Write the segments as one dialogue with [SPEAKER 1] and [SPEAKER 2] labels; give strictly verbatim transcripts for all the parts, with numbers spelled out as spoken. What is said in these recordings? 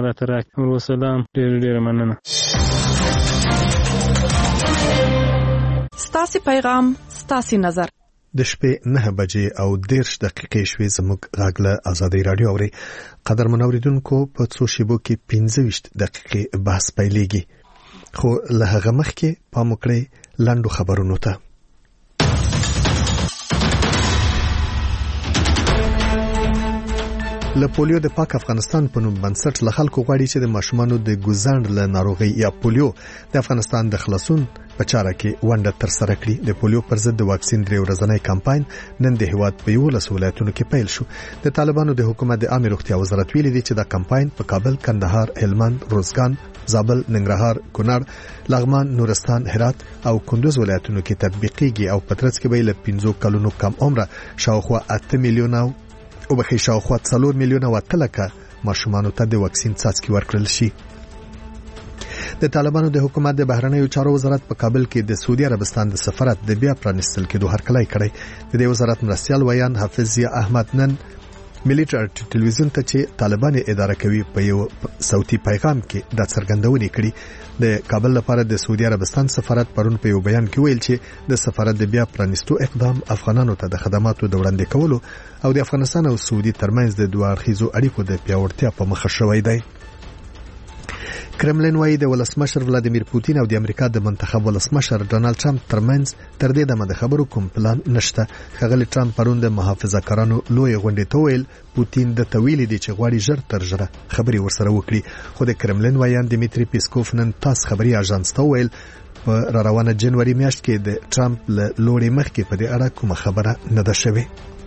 [SPEAKER 1] راته راکړي. ورسلام، ډېر ډېر مننه.
[SPEAKER 2] ستاسو پیغام، ستاسو نظر.
[SPEAKER 3] د شپې نه بجې او دېرش دقیقې شوې. زموږ غږ له آزادۍ راډیو اوري. قدرمن اوریدونکو، په څو شیبو کې پنځه ویشت دقیقې بحث پیلېږي، خو له هغه مخکې پام وکړئ لنډو خبرونو ته. له پولیو د پاک افغانستان په نوم بنسټ له خلکو غواړي چې د ماشومانو د ګوزاند له ناروغي یا پولیو د افغانستان د خلاصون په چاره کې ونډه ترسره کړي. د پولیو پر ضد د واکسین درې ورځنی کمپاین نن د هیواد په یولس ولایتونو کې پیل شو. د طالبانو د حکومت د عامه روغتیا وزارت ویلي دی چې دا کمپاین په کابل، کندهار، هلمند، روزګان، زابل، ننګرهار، کونړ، لغمان، نورستان، هرات او کندوز ولایتونو کې تطبیقيږي او په ترڅ کې به له پنځو کلونو کم عمره شاوخوا اته میلیونه او بخښي شاوخوا څلور میلیونه وتلکه ماشومانو ته د واکسین څاڅکي ورکړل شي. د طالبانو د حکومت د بهرنیو چارو وزارت په کابل کې د سعودي عربستان د سفارت د بیا پرانیستل کېدو هرکلی کړی. د دې وزارت مرستیال ویان حافظ ضیا احمد نن ملي ټلویزیون ته چې طالبان اداره کوي په یو صوتي پیغام کې د څرګندونې کړي. د کابل لپاره د سعودي عربستان سفارت پرون په یو بیان کې ویل چې د سفارت د بیا پرانیستو اقدام افغانانو ته د خدماتو د وړاندې کولو او د افغانستان او سعودي ترمنځ د دوه اړخیزو اړیکو د پیاوړتیا په مخه شوی دی. کرملین وايي د ولسمشر ولادیمیر پوتین او د امریکا د منتخب ولسمشر ډونالد ټرمپ ترمنځ تر دې دمه د خبرو کوم پلان نشته. ښاغلی ټرمپ پرون د محافظه‌کارانو لوی غونډې ته ویل پوتین د تویل دي چې غواړي ژر تر ژره خبري ورسره وکړي. خو د کرملین وایان دیمیتری پیسکوف نن تاس خبري اژانس ته ویل په روانه جنوري میاشت کې د ټرمپ له لوري مخکې په دې اړه کومه خبره نه ده شوې.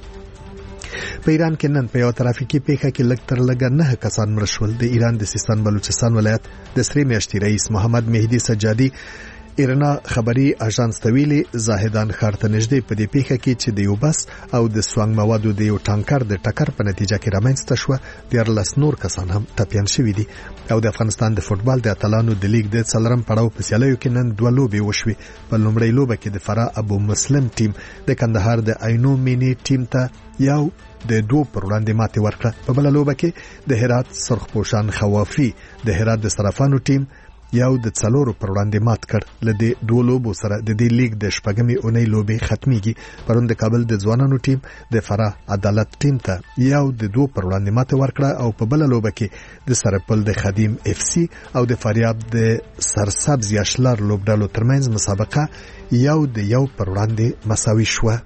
[SPEAKER 3] په ایران کې نن په یو ترافیکي پیښه کې لږ تر لږه نه کسان مړ شول. د ایران د سیستان بلوچستان ولایت د سری میاشتې رئیس محمد مهدی سجادي ایرنا خبري اژانس ته ویلي زاهدان ښار ته نږدې په دې پیښه کې چې د یو بس او د سوانګ موادو د یو ټانکر د ټکر په نتیجه کې رامنځته شوه. دیارلس نور کسان هم ټپیان شوي دي. او د افغانستان د فوټبال د اتلانو د لیګ د څلورم پړاو په سیالیو کې نن دوه لوبې وشوې. په لومړۍ لوبه کې د فرا ابو مسلم ټیم د کندهار د عینو مینی ټیم ته یو د دوه پر وړاندې ماتې ورکړه. په بل لوبه کې د هرات سرخپوشان خوافي د هرات د صرافانو ټیم یو د څلورو پر وړاندې مات کړ. لدې دوه لوبو سره د دې لیګ د شپږمې اونۍ لوبې ختميږي. پرون د کابل د ځوانانو ټیم د فرا عدالت ټیم ته یو د دوه پر وړاندې مات ورکړه او په بل لوبه کې د سرپل د خدیم اف سی او د فاریاب د سرسبز یاشلار لوبډالو ترمنځ مسابقه یو د یو پر وړاندې مساوي شوه.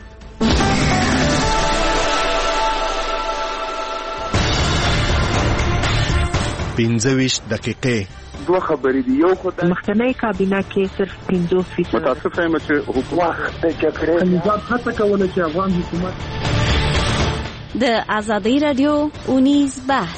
[SPEAKER 3] پنځه ویشت دقیقې
[SPEAKER 4] دوه خبرې دي. یو خدای
[SPEAKER 5] مخکنی کابینه کې صرف پنځوس فیصد
[SPEAKER 4] متاسفه یم چې حکومت د جګړې نظام هڅه کوله چې افغان حکومت
[SPEAKER 6] د آزادۍ رادیو اونیز بحث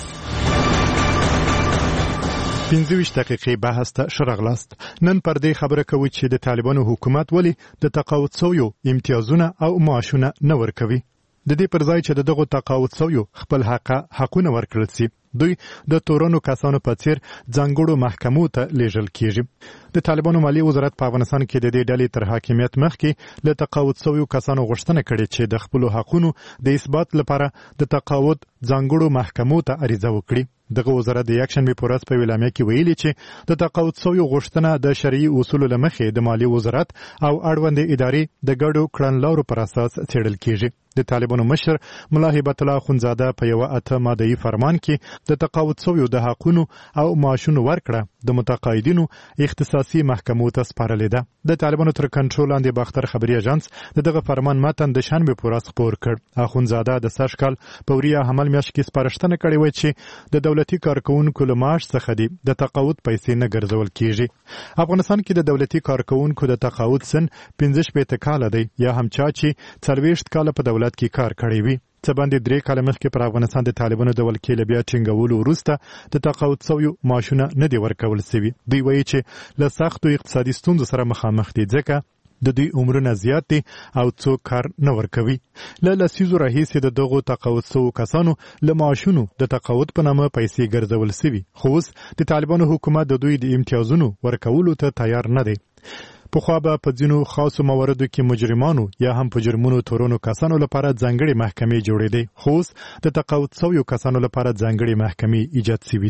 [SPEAKER 7] پنځه ویشت دقیقې بحث ته شرغلاست. نن پر دې خبره کوي چې د طالبانو حکومت ولی د تقاعد سویو امتیازونه او معاشونه نه ورکوي. د دې پر ځای چې دغه تقاعد سویو خپل حق حقونه ورکړل شي دوی د تورونو کسانو په څیر ځانګړو محکمو ته لیږل کیږي. د طالبانو مالی وزارت په افغانستان کې د دې ډلې تر حاکمیت مخکې له تقاعد سویو کسانو غوښتنه کړې چې د خپل حقونو د اثبات لپاره د تقاعد ځانګړو محکمو ته عریضه وکړي. دغه وزارت د یکشنبه په ورځ په ویلامه کې ویلي چې د تقاعد سویو غوښتنه د شرعي اصولو لمخې د مالی وزارت او اړوند ادارې د ګډو کړنلارو پر اساس څېړل کیږي. د طالبانو مشر ملا هیبت الله خونزاده په یو اته ماده‌ای فرمان کې د تقاعد سویو د حقونو او معاشونو ورکړه د متقاعدینو اختصاصي محکمو ته سپارلې ده. د طالبانو تر کنټرول لاندې باختر خبري اژانس دغه فرمان متن د شنبه په ورځ خبر کړ. اخونزاده د سرشکل پوریا حمل میاشت کې سپارښتنه کړې و چې د دولتي کارکونکو له معاش څخه دی د تقاعد پیسې نه ګرځول کیږي. افغانستان کې د دولتي کارکونکو د تقاعد سن پنځه شپېته کاله دی یا هم چا چې څلوېښت کاله په دولت کې کار کړی وي. څه باندې درې کاله مخکې پر افغانستان د طالبانو د ولکې له بیا ټینګولو وروسته د تقاعد سویو معاشونه نه دی ورکول شوي. دوی وایي چې له سختو اقتصادي ستونزو سره مخامخ دي ځکه د دوی عمرونه زیات دي او څوک کار نه ورکوي. له لسیزو راهیسې د دغو تقاعد سوو کسانو له معاشونو د تقاعد په نامه پیسې ګرځول شوي، خو اوس د طالبانو حکومت د دوی د امتیازونو ورکولو ته تیار نه دی. پخوا به په ځینو خاصو مواردو کې مجرمانو یا هم په جرمونو تورونو کسانو لپاره ځانګړي محکمې جوړېدې، خو اوس د تقاعد سویو کسانو لپاره ځانګړي محکمې ایجاد شوي دي.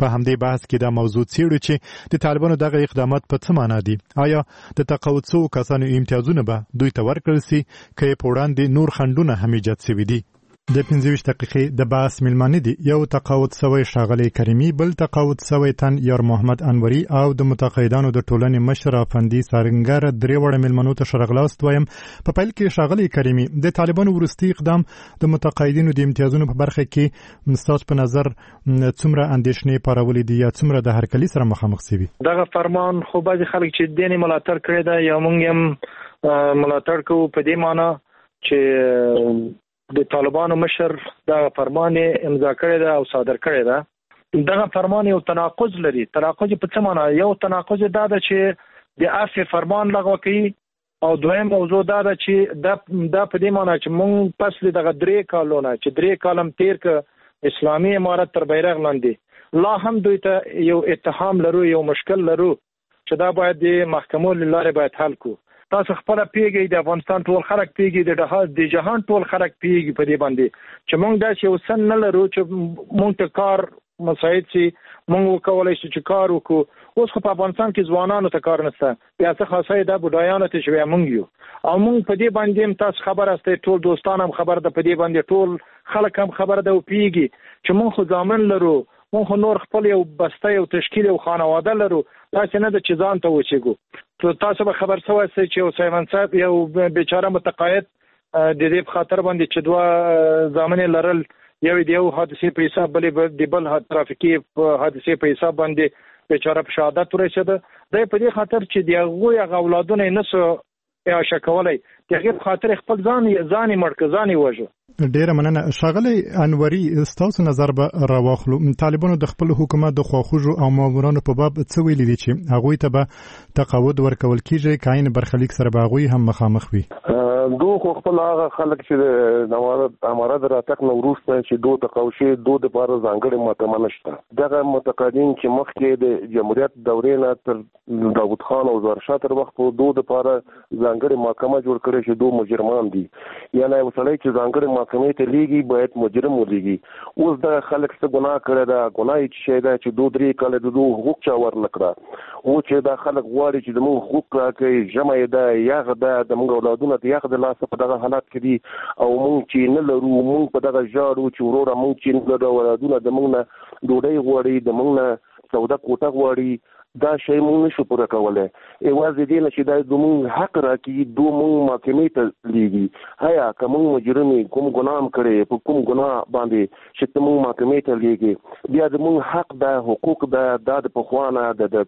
[SPEAKER 7] په همدې بحث کې دا موضوع څېړو چې د طالبانو دغه اقدامات په څه معنا دي. آیا د تقاعد شوو کسانو امتیازونه به دوی ته ورکړل سي که په وړاندې نور خنډونه هم ایجاد شوي دي؟ د پنځه ویشت دقیقې د بحث میلمانه دي یو تقاعد شوی ښاغلی کریمي، بل تقاعد شوی تن یار محمد انوري او د متقاعدانو د ټولنې مشر افندي سارنګر. درې وړه میلمنو ته ښه راغلاست وایم. په پیل کې ښاغلی کریمي، د طالبانو وروستي اقدام د متقاعدینو د امتیازونو په برخه کې ستاسو په نظر څومره اندېښنې پارولې دي یا څومره د هرکلي سره مخامخ شوي؟
[SPEAKER 4] دغه فرمان خو بعضې خلک چې دین ملاتړ کړی ده یا موږ هم ملاتړ کوو په دې معنی چې د طالبانو مشر دا فرمان امضا کړی ده او صادر کړی ده. دغه فرمان یو تناقض لري. تناقض په څه معنی؟ یو تناقض دا ده چې د عفو فرمان لغوه کوي او دویم موضوع دا ده چې دا دا په دې معنی چې مونږ پس دغه درې کالونه چې درې کالم تیر ک اسلامي امارت تر بیرغ لاندې لا هم دوی ته یو اتهام لرو، یو مشکل لرو چې دا باید د محکمو لاره باید حل کو. تاسو خپل پیګي د افغانستان ټول خلک پیګي د د جهان ټول خلک پیګي په دې باندې چې مونږ داسې یو سن نه لرو چې مونږ ته کار مساعد شي، مونږ وکولای شو چې کار وکړو. اوس خو په افغانستان کې ځوانانو ته کار نشته، بیا څه خاصه ده بډایانو ته شوی مونږ یو او مونږ په دې باندې تاسو خبر استه، ټول دوستان هم خبر ده، په دې باندې ټول خلک هم خبر ده او پیګي چې مونږ خو ځامن لرو، مونږ نور خپل یو بسته یو تشکیل او خانواده لرو، تاسو نه د چیزان ته وچېګو. تاسو به خبر سوئ چې یو سیمن صاحب یو بیچاره متقاعد د دې په خاطر باندې چې دوه ضامن لرل، یو د یو حادثه په حساب بلې د بل ترافیکي حادثه په حساب باندې بیچاره په شهادت ورسېده. دا په دې خاطر چې د هغه اولادونه نسو اعاشه کولای، دغه په خاطر خپل ځان ځان مرکزاني وژو.
[SPEAKER 7] ډیره مننه. ښاغلی انوري، ستاسو نظر به راواخلو. طالبانو د خپل حکومت د خواخوږو او مامورانو په باب څه ویلي دي چې هغوی ته به تقاعد ورکول کیږي که عین برخلیک سره به هغوی هم مخامخ وي؟
[SPEAKER 8] دو خو خپل هغه خلک چې د امارت راتګ نه وروسته چې دو تقاعد شي، دو دپاره ځانګړې محکمه نشته. دغه متقاعدین چې مخکې د جمهوریت دورې نه تر داود خان او ظاهرشاه تر وخت پورې دو دپاره ځانګړې محکمه جوړ کړې چې دو مجرمان دي، یعنې یو سړی چې ځانګړې محکمې ته لیږي باید مجرم ولیږي. اوس دغه خلک څه ګناه کړې ده؟ ګناه یې چې شی ده چې دو درې کاله د دو حقوق چا ورنه کړه. او چې دا خلک غواړي چې د موږ حقوق راکړي، ژمی ده، یخ ده، د موږ اولادونه د یخ د لاسه په دغه حالات کې دي او موږ چې نه لرو، موږ په دغه ژاړو چې وروره موږ چې نه لرو، اولادونه د موږ نه ډوډۍ غواړي، د موږ نه سودا کوټه غواړي. دا شی موږ نشو پوره کولی. یوازې دې نه چې دا زموږ حق راکړي، دو موږ محکمې ته لیږي. هیا که موږ مجرم کوم ګناه هم کړی، په کوم ګناه باندې چې موږ محکمې ته لیږي، بیا زموږ حق ده، حقوق ده، دا د پخوا نه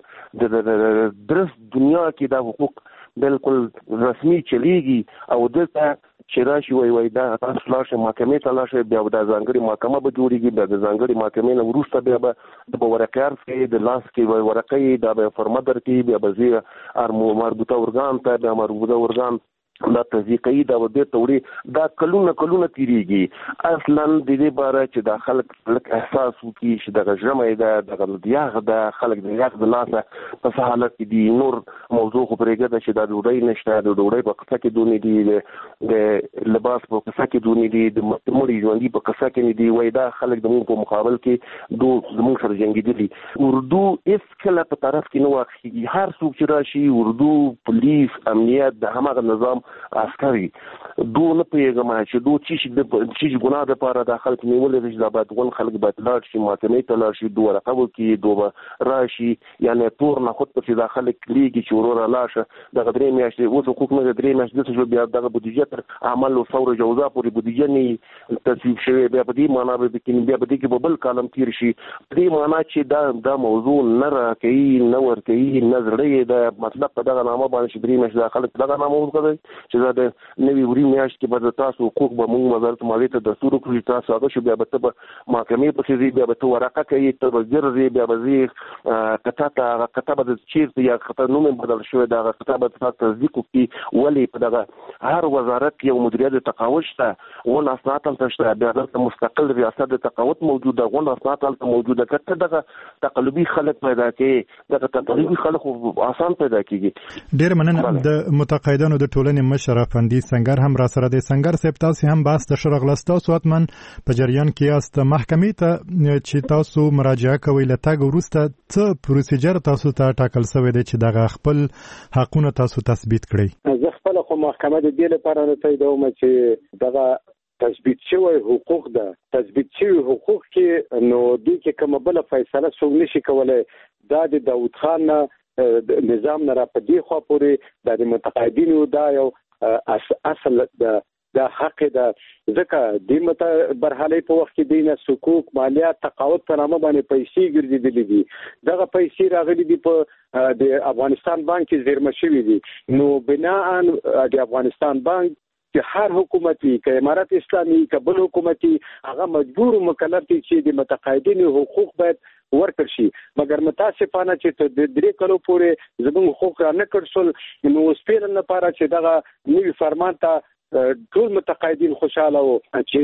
[SPEAKER 8] د درست دنیا کې دا حقوق بالکل رسمي چلیږي او دلته چې راشي وای وای دا تاسو لاشه محکمې ته لاشه، بیا د ځانګړي محکمه به جوړیږي، بیا د ځانګړي محکمې نه وروسته بیا به د ورقیار کې د لاس کې ورقې دا به فرمه درکړي، بیا به زی مربوطه ارګان ته بیا مربوطه ارګان دا تذیقی دا ودې توري دا کلونه کلونه تیریږي. اصلا د دې باره چې دا خلک لک احساس وکړي چې دغه ژمی ده، دغه دیاغ ده، خلک د یخ د لاسه په څه حالت کې دي. نور موضوع خو پرېږده چې دا ډوډۍ نشته، د ډوډۍ په قصه کې دونې دي، د لباس په قصه کې دونې دي، د مړي ژوندي په قصه کې نه دي. وایي دا خلک د موږ په مقابل کې دو زموږ سره جنګېدلي. اردو هېڅ کله په طرف کې نه واخیږي. هر څوک چې راشي، اردو، پولیس، امنیت، د هماغه نظام عسکري دو نه پوهېږم چې دو چې ګناه دپاره دا خلک نیولې دي چې دا باید غون خلک باید لاړ شي، محکمې ته لاړ شي، دو ورقه وکړي، دو به راشي. یعنې تور نه خود پسې دا خلک لیږي چې وروره لاړ شه. دغه درې میاشتې اوس حقوق نه درې میاشتې داسې شو، بیا دغه بودیجه تر عمل و ثور جوزا پورې بودیجه نه تصویب شوې، بیا په دې معنا به بیا په دې کې به بل کالم تیر شي. په دې معنا چې دا دا موضوع نه راکوي، نه ورکوي، نه زړه یې د مطلب په دغه نامه باندې چې درې میاشتې دا خلک دغه نامه ورکوي چې د نوي وری میاشت کې به تاسو حقوق به موږ وزارت مالیې ته دستور وکړو، تاسو هغه شو، بیا به ته به محکمې پسې ځې، بیا به ته ورقه کوي، ته به ګرځې، بیا به ځې کته ته، هغه کته به چېرته یا کته نوم یې بدل شوی د هغه کته به تاسو تصدیق وکړي. ولې په دغه هر وزارت کې یو مدیریت د تقاعد شته، غون اسناد هلته شته، بیا دلته مستقل ریاست د تقاعد موجود ده، غون اسناد هلته موجوده. که ته دغه تقلبي خلک پیدا کړې، دغه تقلبي خلک آسان پیدا کېږي.
[SPEAKER 7] ډېره مننه. د متقاعدانو د ټولنې مشر افندي سنگر هم را سره د سنگر صاحب تاسو هم بحث ته شرغلست تاسو اتمن په جریان کې یاست محکمې ته چې تاسو مراجعه کوئ له تګ وروسته څه پروسیجر تاسو ته ټاکل شوی دی چې دغه خپل حقونه تاسو تثبیت کړئ؟
[SPEAKER 9] زه خپل خو محکمه د دې لپاره نه تاییدوم چې دغه تثبیت شوی حقوق ده تثبیت شوی حقوق کې نو دوی کې کومه بل فیصله څوک نشي کولای دا د داوود خان نظام نه را پدې خو پورې د متقاعدینو دا یو اصل د د حق ده ځکه د مت برحالي په وخت کې دینه حقوق مالیات تقاعد په نامه باندې پیسې ګرځېدلې دي دغه پیسې راغلي دي په د افغانستان بانک کې زیرمه شوي دي نو بناء د افغانستان بانک چې هر حکومتي که امارت اسلامي که بل حکومتي هغه مجبور مکلف دي چې د متقاعدینو حقوق باید ورکړ شي مګر متاسفانه چې د درې کلو پورې زموږ حقوق نه کړل نو سپیرن لپاره چې دغه نوی فرمان ته ټول متقاعدین خوشاله وو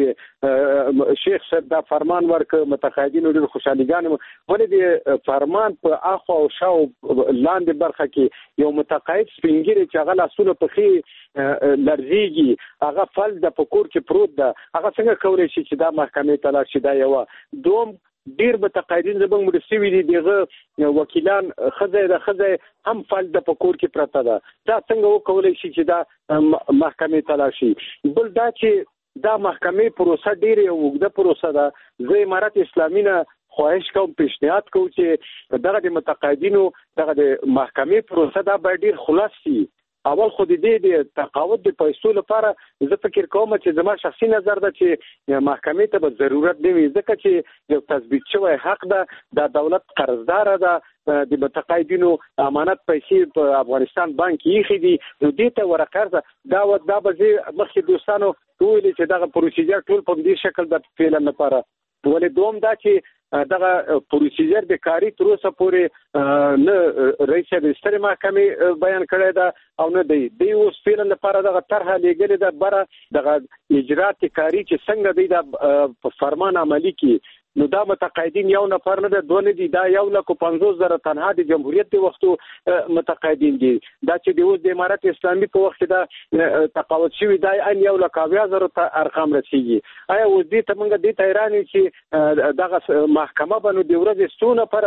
[SPEAKER 9] چې شیخ صاحب دا فرمان ورک متقاعدین ډېر خوشاليګان ولې د فرمان په اخو او شاو لاندې برخه کې یو متقاعد سپینګری چې هغه لاسونه په خي لرزيږي هغه فل د پکور کې پروت ده هغه څنګه کولای شي چې دا محکمې ته لاړ شي دا یو دوم ډیر متقاعدین زموږ مرستوي دي دغه وکیلان خزه د خزه هم فل د پکور کې پراته ده دا څنګه وکولای شي چې دا محکمې ته لاړ شي بل دا چې دا محکمې پروسه ډیره اوږده پروسه ده زه امارت اسلامي نه خواهش کوم پیشنهاد کوم چې دغه د متقاعدینو دغه د محکمې پروسه دا باید ډیر خلاص شي اول خو دې د تقاعد د پیسو لپاره زه فکر کوم چې زما شخصي نظر ده چې محکمې ته به ضرورت نه وي ځکه چې یو تثبیت شوی حق ده د دولت قرضدار ده د متقاعدینو امانت پیسې په افغانستان بانک یې خېدي نو دې ته ورقرضه دا و دا به مخکې دوستانو ویلي چې دغه پروسیجر ټول په دې شکل د فعل لپاره ولې دوم دا چې دغه پروسیجر د کاری تر اوسه پورې نه رئیس د سترې محکمې بیان کړی دا او نه دی د اوس فعل لپاره دغه طرحه لګلې ده بره دغه اجرات کاری چې څنګه دی د فرمان عملی کې نو دا متقاعدین یو نفر نه ده دوه نه دي دا یو لک پنځوس زره تنها د جمهوریت د وختو متقاعدین دي دا چې د اوس د امارت اسلامي په وخت دا تقاعد شوی دا ان یو لک اویا زره ارقام رسیږي آیا اوس دې ته موږ دې ته ایرانی چې دغه محکمه باندې د ورځې ستونه پر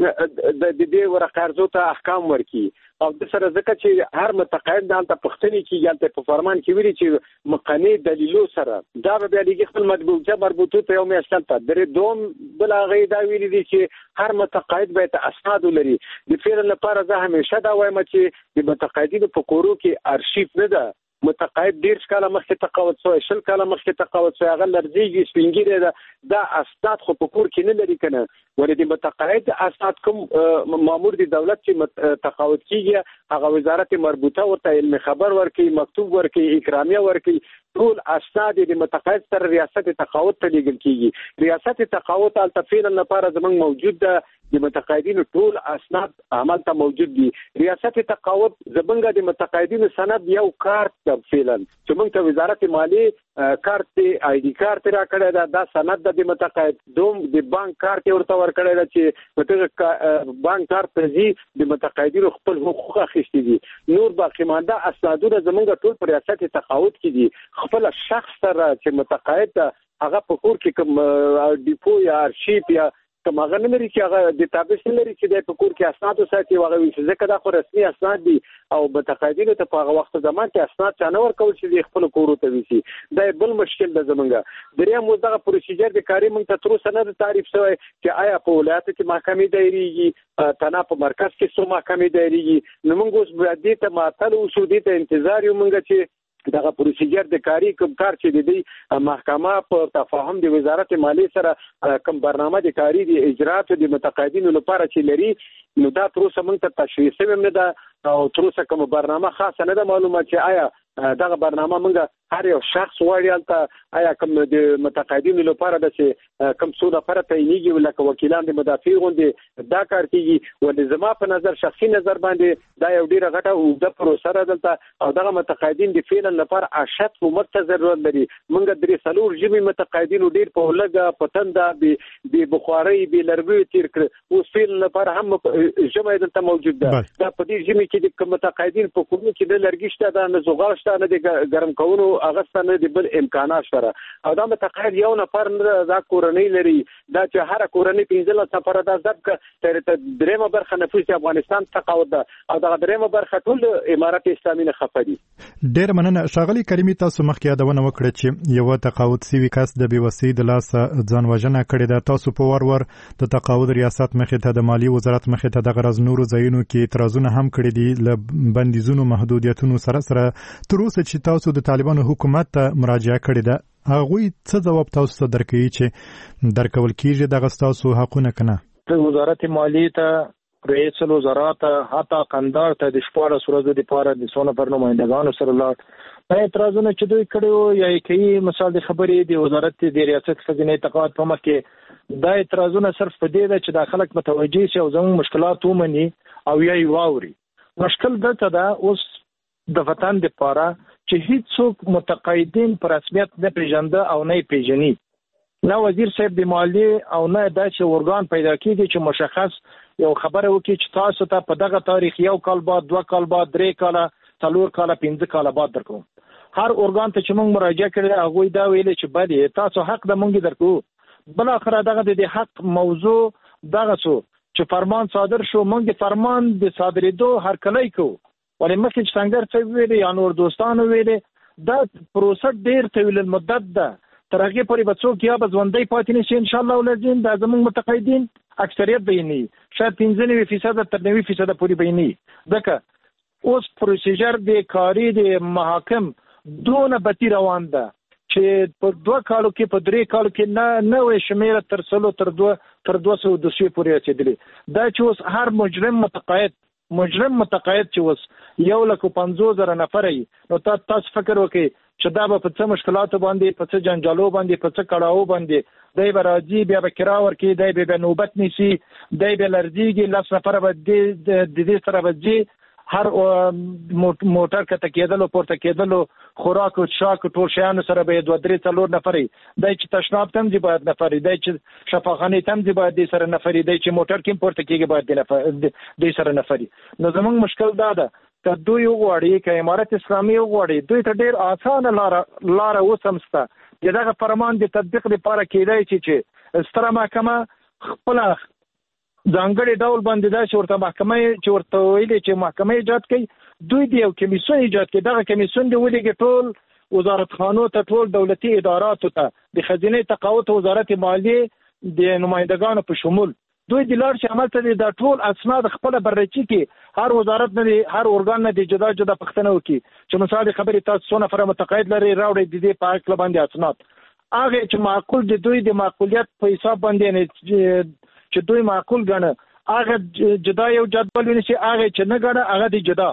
[SPEAKER 9] د دې ورقرضو ته احکام ورکي او د سره ځکه چې هر متقاعد دلته پښتني کې یالته په فرمان کې ویلي چې مقنی دلیلو سره دا به لګي خپل مطبوعه مربوطه ته یو میاشتل ته درې دوم بل هغه دا ویلي دي چې هر متقاعد باید اسناد لري د فعل لپاره زه همیشه دا وایم چې د متقاعدینو په کورو کې ارشیف نه ده متقاعد ډیر کاله مخکې تقاعد شوی شل کاله مخکې تقاعد شوی هغه لرزيږي سپینګری ده دا اسناد خو په کور کې نه لري کنه ولې د متقاعد اسناد کوم مامور دی دولت چې تقاعد کیږي هغه وزارت مربوطه ورته علم خبر ورکي مکتوب ورکي اکرامیه ورکي ټول اسناد د متقاعد تر ریاست تقاعد ته لیږل کیږي ریاست تقاعد التفیل لپاره زمونږ موجود ده د متقاعدینو ټول اسناد عمل ته موجود دي ریاست تقاعد زمونږ د متقاعدینو سند یو کارت د فعلا چې موږ ته وزارت مالیه کارت آی ډی کارت را کړی دا د سند د متقاعد دوم د بانک کارت ورته ور کړی دا چې متقاعد بانک کارت ته د متقاعدینو خپل حقوق اخیستي دي نور باقی مانده اسنادونه زمونږ ټول پر ریاست تقاعد کې دي خپل شخص سره چې متقاعد هغه په کور کې کوم ډیپو یا ارشیف یا کوم هغه نه لري چې هغه د تابع لري چې د په کور کې اسناد وساتي هغه وي چې ځکه دا خو رسمي اسناد دي او متقاعدینو ته په هغه وخت زمان کې اسناد چانه ورکول چې خپل کور ته وي دا بل مشکل ده زمونږ دریم دغه پروسیجر د کاری موږ ته تر اوسه نه تعریف شوی چې آیا په ولایت کې محکمې دایریږي تنه په مرکز کې څو محکمې دایریږي نو موږ اوس دې ته معطل اوسو دې ته انتظار یو موږ چې دغه پروسیجر د کاری کوم کار چې د دې محکمه په تفاهم د وزارت مالیه سره کوم برنامه د کاری د اجرات د متقاعدینو لپاره چې لري نو دا تر اوسه موږ ته تشخیص هم نه ده او تر اوسه کوم برنامه خاصه نه ده معلومه چې آیا دغه برنامه موږ هر یو شخص وایي البته آیا کوم د متقاعدینو لپاره د کوم څو لپاره تعینېږي لکه وکیلان د مدافع غوندې دا کار کیږي ولې زما په نظر شخصي نظر باندې دا یو ډیره غټه اوږده پروسه ده دلته او دغه متقاعدین د فعلا لپاره اشد کومک ته ضرورت لري. موږ درې څلور ژبې متقاعدین ډیر په لګه پتنده به بخاري به لرګي تیر کړ اوس فعلا لپاره هم ژبه دلته موجود ده. دا په دې ژبې کې د متقاعدین په کوم کې د لرګي شته دا نه زغال شته نه د ګرم کولو اغستانه د بل امکانات شته او دا متقاعد یو نفر دا کورنۍ لري دا چې هر کورنۍ پنځله سفر دا ضبط تر درېمه برخه نفوس افغانستان تقاعد ده او دا درېمه برخه ټول امارات اسلامي نه خپدي.
[SPEAKER 7] ډېر مننه ښاغلي کریمي تاسو مخکې یادونه وکړه چې یو تقاعد سوي کس د بیوسۍ د لاس ځان وژنه کړې ده. تاسو په ور ور د تقاعد ریاست مخې ته د مالی وزارت مخې ته د غرض نورو ځایونو کې اعتراضونه هم کړي دي ل بندیزونو محدودیتونو سره سره تر اوسه چې تاسو د طالبانو حکومت ته مراجعه کړې ده هغوی څه ځواب تاسو ته درکوي چې درکول کیږي دغه ستاسو حقونه کنه؟
[SPEAKER 4] وزارت مالیې ته رئیس الوزرا ته حتی قندار ته د شپاړس ورځو لپاره د څو نفر نمایندګانو سره لاړ دا اعتراضونه چې دوی کړي یا کوي مثال د خبرې د وزارت د ریاست خزینه تقاعد په مخ کې دا اعتراضونه صرف په دې ده چې د خلک متوجي شي او زموږ مشکلات ومني او یا یې واوري. مشکل دلته ده اوس د وطن لپاره چې هیڅوک متقاعدین په رسمیت نه پیژنده او نه پیژني نه وزیر صاحب د مالیې او نه داسې ارګان پیدا کیږي چې مشخص یو خبره وکړي چې تاسو ته په دغه تاریخ یو کال بعد دوه کال بعد درې کاله څلور کاله پنځه کاله بعد درکو. هر ارګان ته چې موږ مراجعه کړې هغوی دا ویلي چې بله تاسو حق د مونږ درکو. بل اخر دغه د حق موضوع دغه څو چې فرمان صادر شو موږ فرمان د صادرېدو هر کله کو ولې مخکې چې څنګه څه ویلي یا نور دوستانو ویلي دا پروسه ډیر طویل المدت ده تر هغه پورې به څوک یا به ژوندی پاتې نشي ان شاء الله ولزم دا زموږ متقاعدین اکثریت بیني شاید پنځه نوي فیصد تر نوي فیصد پورې بیني ځکه اوس پروسیجر د کاری د محاکم دونه بتی روان ده چې په دوه کالو کې په درې کالو کې نه نوې شمیره تر سلو تر دوه تر دوه سوه دوسیې پورې رسېدلې دا چې اوس هر مجرم متقاعد مجرم متقاعد چې اوس یو لک پنځوس زره نفر یي نو تاسو فکر وکړئ چې دا به په څه مشکلاتو باندې په څه جنجالو باندې په څه کړاو باندې دی به راځي بیا به کرا ورکړي دی به نوبت نیسي دی به لړزېږي لس نفره به د دې سره به ځي هر موټر کته کېدلو پورته کېدلو خوراک او څښاک ټول شیانو سره به دوه درې څلور نفرې دی چې تشناب تم دی باید نفرې دی چې شفاخانې تم دی باید دی سره نفرې دی چې موټر کې پورته کېږي باید دی نفر دی سره نفرې نو زموږ مشکل دا ده که دوی وغواړي که امارت اسلامي وغواړي دوی ته ډېر اسانه لاره لاره اوس هم شته چې دغه فرمان د تطبیق لپاره کېدای شي چې ستره محکمه خپله ځانګړي ډول باندې دا چې ورته محکمه چې ورته ویلي چې محکمه ایجاد کړي دوی د یو کمیسیون ایجاد کړي دغه کمیسیون دی ولېږي ټول وزارتخانو ته ټول دولتي اداراتو ته د خزینه تقاعد وزارت مالیې د نمایندګانو په شمول دوی د لاړ چې عمل ته د ټول اسناد خپل بررسي کې هر وزارت نه هر ارګان نه د جدا جدا پښتنه وکړي چې مثال خبرې تاسو څو نفر متقاعد لري راوړي د دې په اړه باندې اسناد هغه چې معقول دي دوی د معقولیت په حساب باندې نه چې دوی معقول ګڼه هغه جدا یو جدول ونیسي هغه چې نه ګڼه هغه دی جدا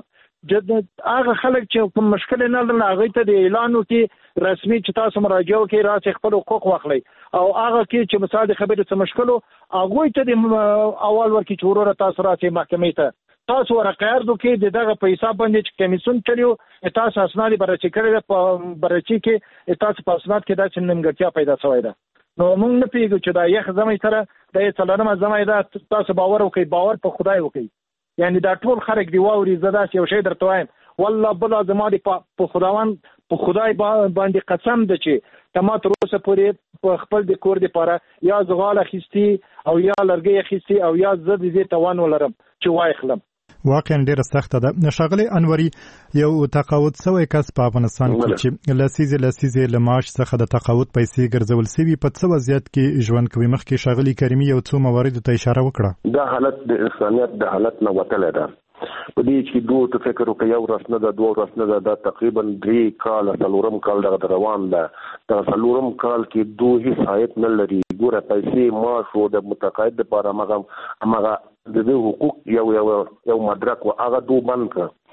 [SPEAKER 4] هغه خلک چې کوم مشکل نه لري هغه ته د اعلان وکړي رسمي چې تاسو مراجعه وکړئ راځي خپل حقوق واخلئ او هغه کې چې مثال خبرې څه مشکل هغه ته د اول ورکی چې ورور تاسو راځي محکمې ته تاسو ورقیار دوی د دغه په حساب باندې چې کمیسیون چلیو تاسو اسناد بررسي کړی په بررسي کې تاسو په اسناد کې دا چې نیمګړتیا پیدا شوې ده نو موږ نه پیږو چې دا یخ زمای سره د څلورمه زمای دا تاسو باور وکړئ باور په خدای وکړئ یعنی دا ټول خلک دی واوري زدا یو شی درته وایم والله بل زما دی په خداوند په خدای باندې قسم ده چې تما تر اوسه پورې په خپل د کور د پاره یا زغال اخیستی او یا لرګي اخیستی او یا زد دې توان ولرم چې وای خلم
[SPEAKER 7] واقعا ډیره سخته ده. ښاغلی انوري یو تقاعد سوی کس په افغانستان کې چې لسیزې لسیزې له معاش څخه د تقاعد پیسې ګرځول سوي په څه وضعیت کې ژوند کوي مخکې ښاغلي کریمي یو څو مواردو ته اشاره وکړه
[SPEAKER 8] دا حالت د انسانیت د حالت نه وتلی ده په دې چې دوه ته فکر وکړي یو ورځ نه ده دوه ورځ نه ده دا تقریبا درې کال څلورم کال دغه روان ده دا څلورم کال کې دوه هیڅ عاید نه لري ګوره پیسې معاش او د متقاعد لپاره هغه هغه د دې حقوق یو یو یو مدرک او هغه دوه بند کړ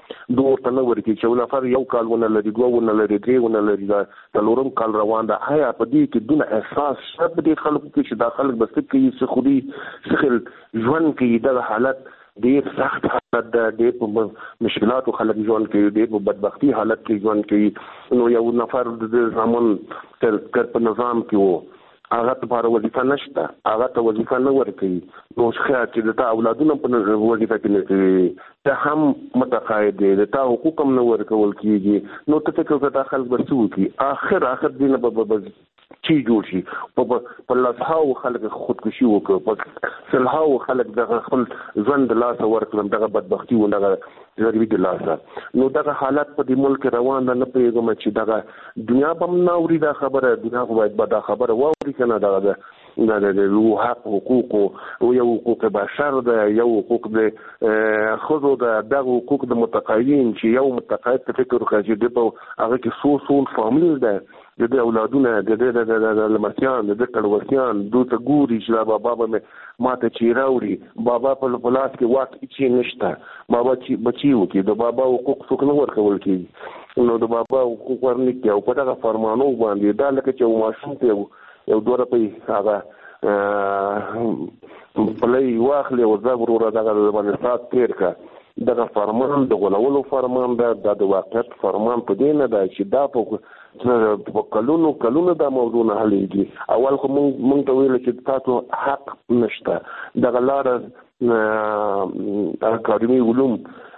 [SPEAKER 8] دوه ورته نه ورکړي چې یو نفر یو کال ونه لري دوه ونه لري درې ونه لري دا څلورم کال روان ده آیا په دې کې دونه احساس شته په دې خلکو کې چې دا خلک بس کوي څه خوري څه ژوند کوي دغه حالت ډېر سخت حالت ده ډېر په مشکلاتو خلک ژوند کوي ډېر په بدبختي حالت کې ژوند کوي نو یو نفر د زمون تر په نظام کې وو هغه ته لپاره وظیفه نشته هغه ته وظیفه نه ورکوي نو خیر چې د اولادونو په وظیفه کې نه کوي ته هم متقاعد دی د تا حقوق هم نه ورکول کېږي نو ته فکر وکړه دا خلک به څه وکړي اخر اخر دې نه به چی جوړ شي په لاسهاو خلک خودکشي وکړي په سلهاو خلک دغه خپل ژوند د لاسه ورکړم دغه بدبختي و دغه ضروري د لاسه نو دغه حالت په دې ملک روان ده نه پوهېږم چې دغه دنیا به هم نه اوري دا خبره دنیا خو باید به دا خبره واوري که نه دغه د حق حقوقو یو حقوق بشر ده یو حقوق د ښځو ده دغه حقوق د متقاعدین چې یو متقاعد ته فکر وکړه چې د په هغه کې څو څو فامیل ده د دې اولادونه د دې د لمسیان د دې کړوسیان دوی ته ګوري چې دا بابا به ماته چې راوړي بابا په پلاس کې واک هیڅ نشته بابا چې بچي وکړي د بابا حقوق څوک نه ورکول کېږي نو د بابا حقوق ورنکړي او په دغه فرمانو باندې دا لکه چې یو ماشوم ته یو دوه روپۍ هغه پلی واخلې او زه وروره دغه باندې ساعت تېر کړه دغه فرمان د غولولو فرمان ده دا د واقعیت فرمان په دې نه ده چې دا په کلونو کلونو دا موضوع نه حلېږي اول خو مونږ ته ویل چې تاسو حق نشته دغه لاره اکاډمي علوم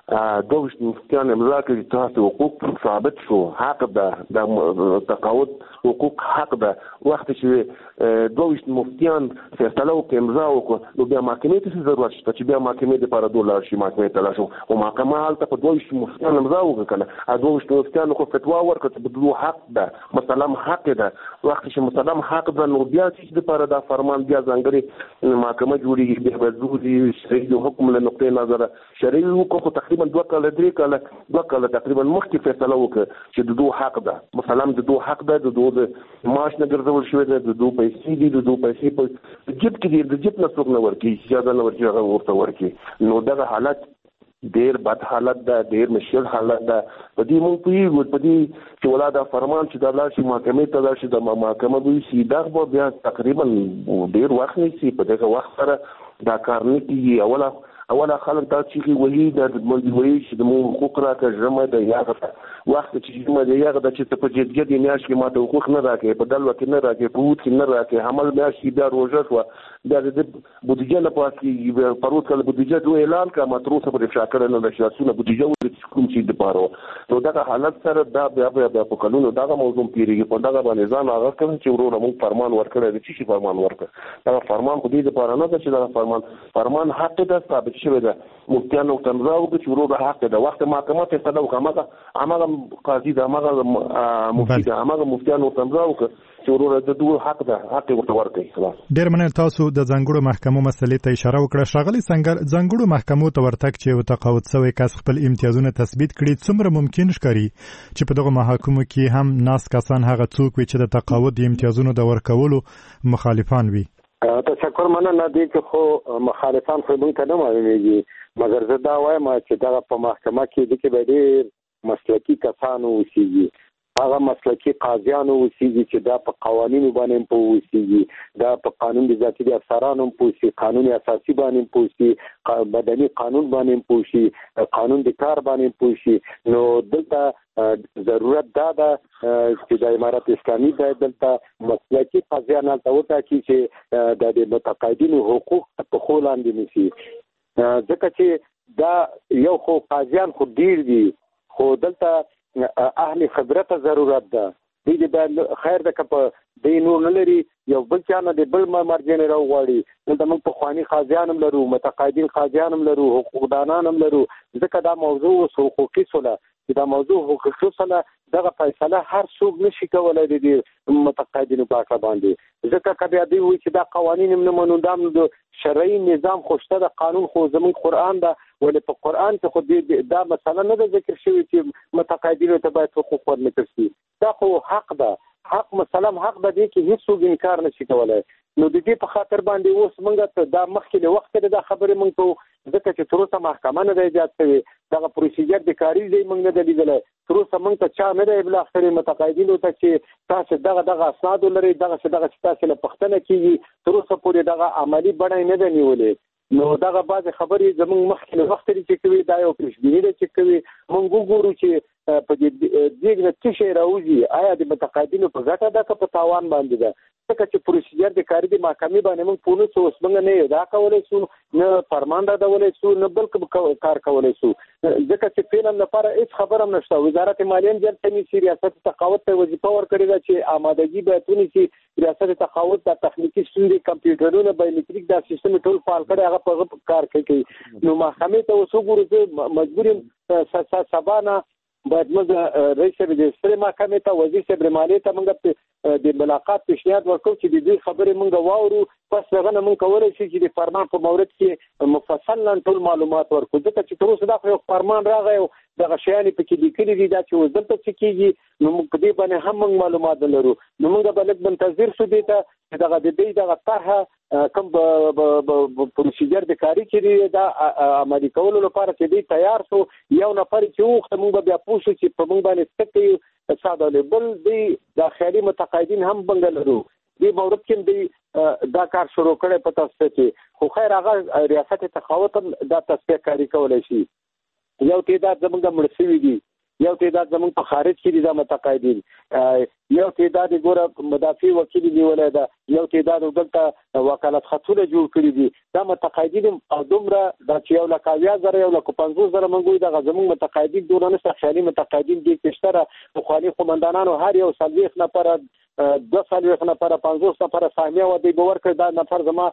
[SPEAKER 8] دوه مفتیان امضا کړي تاسو حقوق ثابت شو حق ده د تقاعد حقوق حق ده وخت چې دوه مفتیان فیصله وکړي امضا وکړي نو بیا محکمې ته ضرورت شته چې بیا محکمې لپاره دوه شي محکمې ته لاړ شو او محکمه هلته په دوه مفتیان امضا وکړي کنه دوه مفتیان خو فتوا ورکړه چې بدلو حق ده مسلم حق ده وخت چې مسلم حق ده نو بیا چې لپاره دا فرمان بیا ځانګړي محکمه جوړیږي بیا به ضروري شرعي حکم له نقطې نظر شرعي حکم تقریبا دوه کاله درې کاله دوه کاله تقریبا مخکې فیصله وکړه چې د دوه حق ده مثلا د دوه حق ده د دوه معاش نه ګرځول شوی ده د دوه پیسې دي د دوه پیسې په جیب کې دي د جیب نه څوک نه ورکوي اجازه نه ورکوي هغه ورته ورکوي نو دغه حالت ډېر بد حالت ده ډېر مشکل حالت ده په دې مونږ پوهېږو په دې چې ولا دا فرمان چې دا لاړ شي محکمې ته لاړ شي د محکمه به وشي دغه به بیا تقریبا ډېر وخت نیسي په دغه وخت سره دا کار نه کېږي اوله اوله خلک دا چیغې وهي دا وایي چې د مونږ حقوق راکړه ژمه ده یاغه وخت چې ژمه ده یاغه ده چې ته په جدګه دې میاشت کې ماته حقوق نه راکړې په دلوه کې نه راکړې په اوت کې نه راکړې حمل میاشت کې بیا روژه شوه بیا د بودیجه نه پاس کېږي پروت کله بودیجه دوی اعلان کړه ما تر اوسه پورې افشا کړی نه ده چې اسونه بودیجه ولري کوم شي دپاره نو دغه حالت سره دا بیا بیا بیا په کلونو دغه موضوع تېرېږي په دغه باندې ځان هغه کړی چې وروره مونږ فرمان ورکړی دی څه شي فرمان ورکړه دغه فرمان خو دې دپاره نه ده چې دغه فرمان فرمان حق ده ثابت شوی ده مفتیانو ته امضا وکړي چې وروره حق ده وخت محکمه فیصله وکړه هماغه هماغه قاضي ده هماغه مفتي ده هماغه مفتیانو ته امضا وکړه چې وروره د دوه حق ده حق ورته ورکړي
[SPEAKER 7] ډېر مننه تاسو د ځانګړو محکمو مسلې ته اشاره وکړه ښاغلي سنگر ځانګړو محکمو ته ورتګ چې یو تقاعد شوی کس خپل امتیازونه تثبیت کړي څومره ممکن ښکاري چې په دغه محاکمو کې هم ناس کسان هغه څوک وي چې د تقاعد د امتیازونو د ورکولو مخالفان وي
[SPEAKER 9] تشکر مننه دي چې خو مخالفان خو موږ ته نه معلومیږي مګر زه دا وایم چې دغه په محکمه کې د کې به ډېر مسلکي کسانو اوسېږي هغه مسلکي قاضیانو اوسېږي چې دا په قوانینو باندې په اوسېږي دا په قانون د ذاتي افسرانو په اوسي قانون اساسي باندې په اوسي مدني قانون باندې په اوسي قانون د کار باندې په اوسي نو دلته ضرورت دا ده چې د امارت اسلامي د دلته مسلکي قاضیان ته وټاکي چې د متقاعدینو حقوق په خو لاندې نیسي ځکه چې دا یو خو قاضیان خو ډیر دي خو دلته اهل خبرت ضرورت ده دې د خیر د کپ د نور نه لري یو بل چانه د بل مرجن راوغړي دلته موږ په خواني قاضیان هم لرو متقاعدین قاضیان هم لرو حقوقدانان هم لرو ځکه دا موضوع حقوقي سوله دا موضوع حقوقي سوله دغه فیصله هر څوک نشي کولای د متقاعدینو په اړه باندې ځکه کبه دی وي چې دا قوانین نه منو د شرعي نظام خوشته د قانون خو زموږ قران دا ولې په قران کې خو دا مسله نه ذکر شوی چې متقاعدینو ته باید حقوق ورنکړي شي دا خو حق ده حق مسلم حق د دې کې هیڅ انکار نشي کولای. نو د دې په خاطر باندې اوس موږ ته دا مخکې له وخت د خبرې موږ ته ځکه چې تر اوسه محکمه نه دی ایجاد شوې دغه پروسیجر د کاري دی موږ نه دی لیدلی تر اوسه موږ ته چا نه دی بالاخره متقاعدینو ته چې تاسو دغه دغه اسناد لرئ دغه څه دغه چې تاسو له پوښتنه کیږي تر اوسه پورې دغه عملی بڼه نه ده نیولې. نو دغه بعضې خبرې زموږ مخکې له وخته دي چې کوي دا یو پیشبیني ده چې کوي موږ وګورو چې په دې دیګ نه څه شی راوځي آیا د متقاعدینو په ګټه ده که په تاوان باندې ده ځکه چې پروسیجر د کاري د محکمې باندې موږ پولیس اوس موږ نه ادا کولی شو نه فرمان رادولی شو نه بل کار کولی شو ځکه چې فعلا لپاره هیڅ خبره هم نشته. وزارت مالیه هم جلد نیسي ریاست تقاعد ته وظیفه ورکړې ده چې آمادګي باید ونیسي ریاست تقاعد د تخنیکي ستونزې کمپیوټرونه بایومټریک دا سیستم ټول فعال کړی هغه په کار کوي. نو محکمې ته اوس وګورو چې مجبور یم سبا نه باید موږ رئیس صاحب د سترې محکمې ته وزیر صاحب مالیې ته موږ د ملاقات پیشنهاد ورکړو چې د دې خبرې موږ واورو پس دغه نه موږ کولی شو چې د فرمان په مورد کې مفصلا ټول معلومات ورکړو ځکه چې تر اوسه دا خو یو فرمان راغی او دغه شیانې پکې لیکلي دي دا چې اوس دلته څه کېږي نو موږ په دې باندې هم موږ معلومات نه لرو. نو موږ به لږ منتظر شو دې ته چې دغه د دې دغه طرحه کوم پروسیجر د کاري چې دی دا عملي کولو لپاره چې دی تیار شو یو نفر چې وخت موږ به بیا پوه شو چې په موږ باندې څه کوي ساده بل دی د خیالي متقاعدین هم بنګ لرو دې مورد کې دی دا کار شروع کړی په تاسو کې خو خیر هغه ریاست تقاعد دا تصفیه کاری کولای شي. یو تعداد زمونږ مړ شوي دي یو تعداد زمونږ په خارج کې دي دا متقاعدین یو تعداد ګوره مدافع وکیل نیولی ده یو تعداد دلته وکالت خطونه جوړ کړي دي دا متقاعدین او دومره دا چې یو لک اویا زره یو لک پنځوس زره موږ وایو دغه زمونږ متقاعدین دونه نشته خیالي متقاعدین دي چې شته پخواني قومندانانو هر یو څلوېښت نفره دوه څلوېښت نفره پنځوس نفره سهمیه ودی به ورکړي دا نفر زما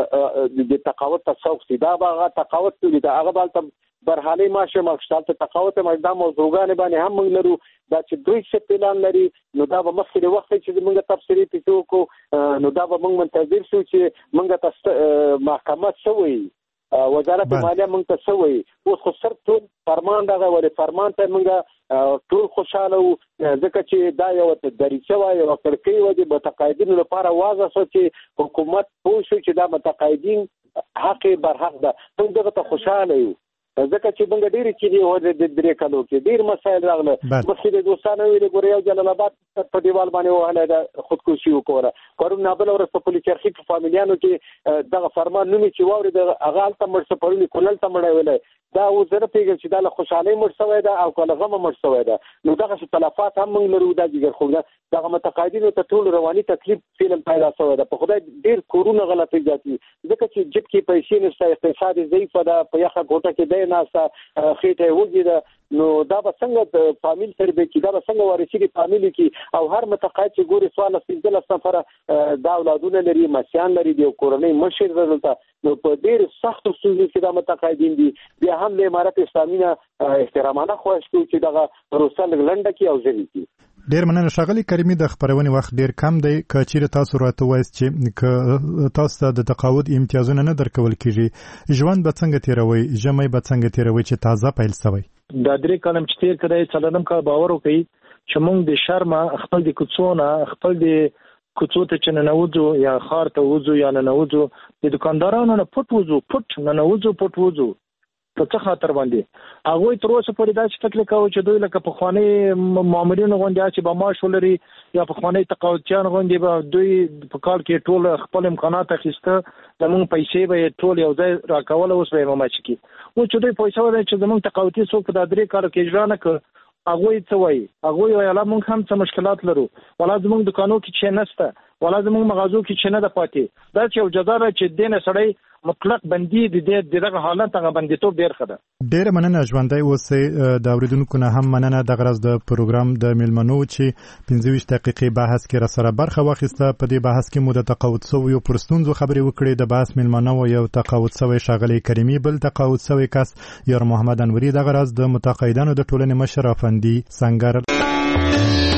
[SPEAKER 9] د تقاعد ته څوک دي دا به هغه تقاعد کوي دا هغه به هلته برحالي ماشه مخشال ته تقاعد هم دا موضوعګانې باندې هم موږ لرو دا چې دوی څه پلان لري نو دا به مخکې د وخت چې موږ تفصیلي پېښې وکړو نو دا به موږ منتظر شو چې موږ ته محکمه څه وایي وزارت مالیه موږ ته څه وایي اوس خو صرف ټول فرمان دغه ولې فرمان ته موږ ټول خوشحاله وو ځکه چې دا یو دریچه وه یوه کړکۍ وه د متقاعدینو لپاره واضح شو چې حکومت پوه شو چې دا متقاعدین حق برحق ده موږ دغه ته خوشحاله یو ځکه چې موږ ډېرې چیزې وه د درې کلو کې ډېر مسایل راغله مخکې د دوستانو ویلې ګوره یو جلال آباد په دیوال باندې وهلی ده خودکشي وکړه پرون نابله ورځ په پولي چرخي په فامیلیانو کې دغه فرمان نومې چې واورېد هغه هلته مړ شه پرون یې کونړ ته مړی ویلی دا اوس زه نه پوهېږم چې دا له خوشحالۍ مړ شوی ده او که له غمه مړ شوی ده نو دغسې تلفات هم موږ لرو دا جګرخوږ ده دغه متقاعدینو ته ټول رواني تکلیف فعلا پیدا شوی ده په خدای ډېر کورونه غلط ایجاد دي ځکه چې جب کې پیسې نشته اقتصاد ضعیفه ده په یخه ګوټه کې دی ناسته خېټه یې وږې ده نو دا به څنګه فامیل تربیه کړي دا به څنګه وارثي د فامیل کې او هر متقاعد چې ګوري څوارلس پنځلس نفره دا اولادونه لري مسیان لري د یو کورنۍ مشر دلته نو په ډېر سختو ستونزو کې دا متقاعدین دي بیا هم د امارت اسلامي نه احترامانه خواهش کوو چې دغه پروسه لږ لنډه کړي او ژر کړي.
[SPEAKER 7] ډیر مننه ښاغلي کریمي د خبرونې وخت ډیر کم دی که چیرې تاسو راته وایاست چې که تاسو ته د تقاعد امتیازونه نه درکول کیږي ژوند به څنګه تیروئ ژمی به څنګه تیروئ چې تازه پیل شوی
[SPEAKER 4] دا درې کلم چې تیر کړی څلورم کال باور وکړئ چې موږ د شرمه خپل د کوڅو نه خپل د کوڅو ته چې ننوځو یا ښار ته وځو یا ننوځو د دکاندارانو نه پټ وځو پټ ننوځو پټ وځو په څه خاطر باندې هغوی تر اوسه پورې داسې فکر کوي چې دوی لکه پخواني مامورین غوندې چې به معاش ولري یا پخواني تقاعدچیان غوندې به دوی په کال کې ټول خپل امکانات اخیسته زموږ پیسې به یې ټول یو ځای راکوله اوس به یې مماچ کړي اوس چې دوی پیسه ولري چې زموږ تقاعدي څوک په دا درې کالو کې اجرا نه کړ هغوی څه وایي هغوی وایي الله موږ هم څه مشکلات لرو ولا زموږ دکانو کې چې نشته ولا زموږ مغازو کې چې نه ده پاتې دا چې یو جزا ده چې دې نه سړی مطلق بندي د دغه حالت هغه بندیتوب ډېر ښه ده.
[SPEAKER 7] ډېره مننه ژوندی اوسئ د اورېدونکو نه هم مننه دغه ورځ د پروګرام د میلمنو چې پنځه ویشت دقیقې بحث کې راسره برخه واخیسته په دې بحث کې مو د تقاعد شویو پر ستونزو خبرې وکړې د بحث میلمنه و یو تقاعد شوی ښاغلی کریمي بل تقاعد شوی کس یار محمد انوري دغه ورځ د متقاعدانو د ټولنې مشر افندي سنگر